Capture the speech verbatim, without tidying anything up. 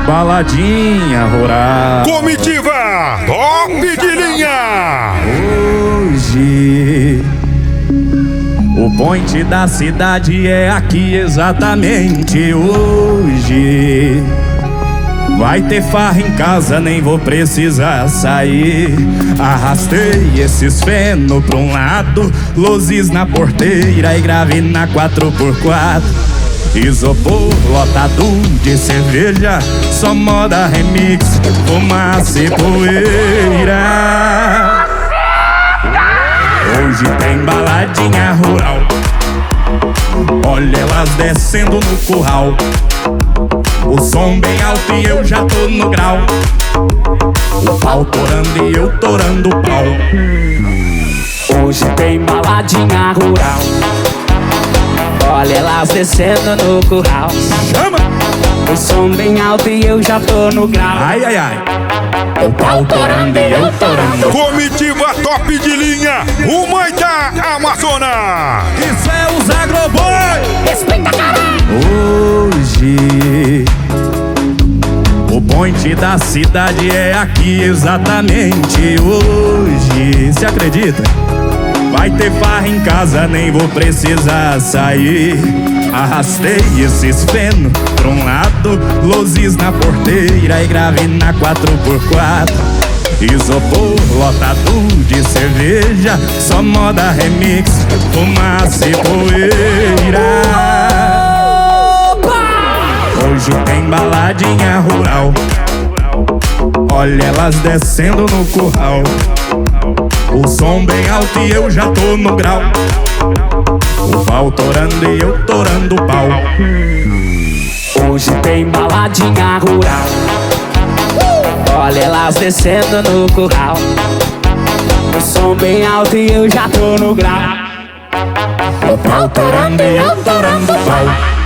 baladinha rural. Comitiva top de linha. Hoje o point da cidade é aqui exatamente hoje. Vai ter farra em casa, nem vou precisar sair. Arrastei esses feno pra um lado, luzes na porteira e grave na quatro por quatro. Isopor lotado de cerveja, só moda remix, fumaça e poeira. Hoje tem baladinha rural, olha elas descendo no curral. O som bem alto e eu já tô no grau. O pau torando e eu torando o pau. Hoje tem baladinha rural, olha elas descendo no curral. Chama! O som bem alto e eu já tô no grau. Ai, ai, ai. O pau torando e eu torando. Comitiva top de linha, o mãe da Amazônia. Isso é os Agroboy. Respeita, caralho. Hoje o point da cidade é aqui exatamente hoje. Se acredita? Vai ter farra em casa, nem vou precisar sair. Arrastei esses feno pra um lado, luzes na porteira e grave na quatro por quatro. Isopor lotado de cerveja, só moda remix, fumaça e poeira. Hoje tem baladinha rural, olha elas descendo no curral. O som bem alto e eu já tô no grau. O pau torando e eu torando o pau. Hoje tem baladinha rural, olha elas descendo no curral. O som bem alto e eu já tô no grau. O pau torando e eu torando o pau.